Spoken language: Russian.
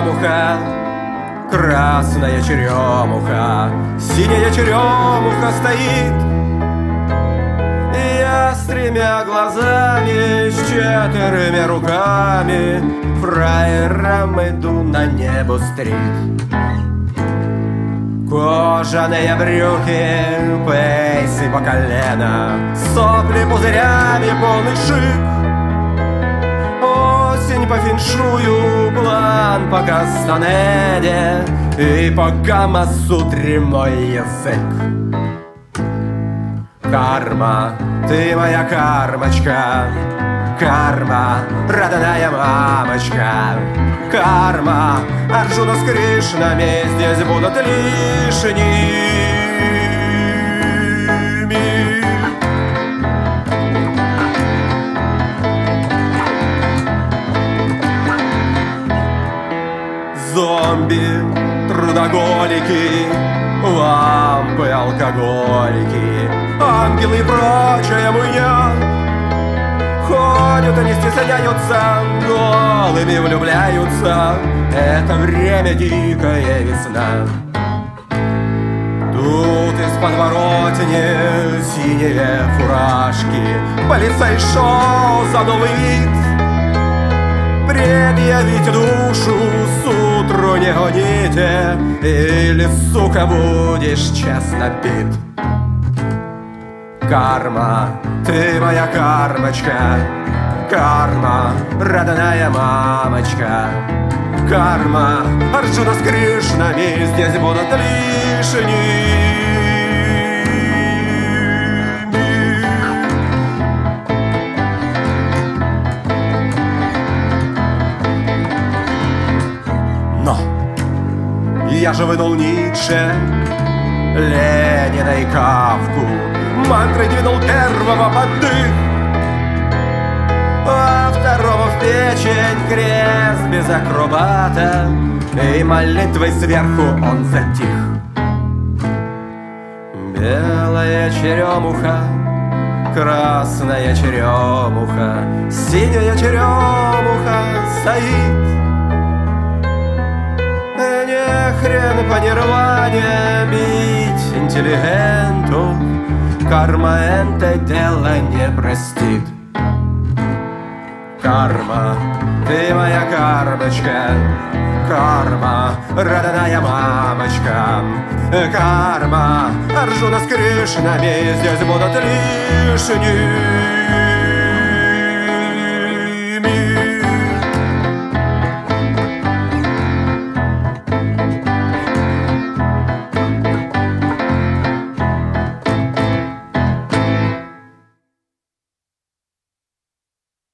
черемуха, красная черемуха, синяя черемуха стоит. Я с тремя глазами, с четырьмя руками фраером иду на небо-стрит. Кожаные брюки, пейсы по колено, сопли пузырями, полный шик. Осень по феншую, план по Кастанеде и по Камасутре мой язык. Карма, ты моя кармочка, карма, родная мамочка. Карма, Арджуна с Кришнами здесь будут лишними. Зомби, трудоголики, лампы, алкоголики, ангелы и прочая муя ходят и не стесняются, голыми влюбляются. Это время дикая весна. Тут из подворотни синие фуражки, полицай шоу за новый вид. Предъявите душу, сутру не гоните, или, сука, будешь честно бит. Карма, ты моя кармочка, карма, родная мамочка. Карма, Арджуна с Кришнами здесь будут лишними. Но я же вынул Ницше, Ленина и Кавку, мантрой двинул первого под дых, а второго в печень крест без акробата, и молитвой сверху он затих. Белая черемуха, красная черемуха, синяя черемуха стоит. Не хрен по нирване бить интеллигенту, карма это дело не простит. Карма, ты моя кармочка, карма, родная мамочка. Карма, Арджуна с Кришнами здесь будут лишними.